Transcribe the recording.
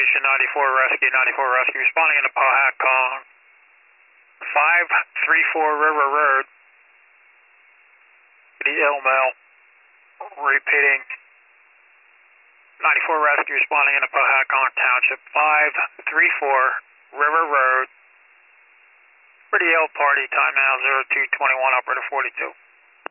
Station 94 Rescue, responding in the Powhatan, 534 River Road, the Male, repeating, 94 Rescue, responding in the Powhatan Township, 534 River Road, for the L party, time now 0221, operator 42.